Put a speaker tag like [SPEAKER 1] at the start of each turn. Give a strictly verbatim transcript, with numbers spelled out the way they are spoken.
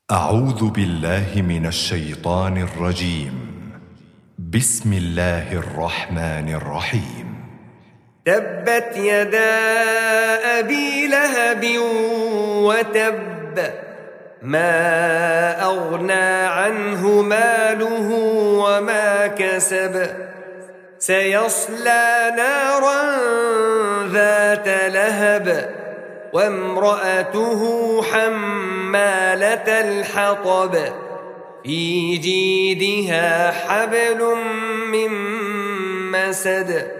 [SPEAKER 1] أعوذ بالله من الشيطان الرجيم. بسم الله الرحمن الرحيم.
[SPEAKER 2] تبت يدا أبي لهب وتب، ما أغنى عنه ماله وما كسب، سيصلى نارا ذات لهب، وامرأته حمالة الحطب، في جيدها حبل من مسد.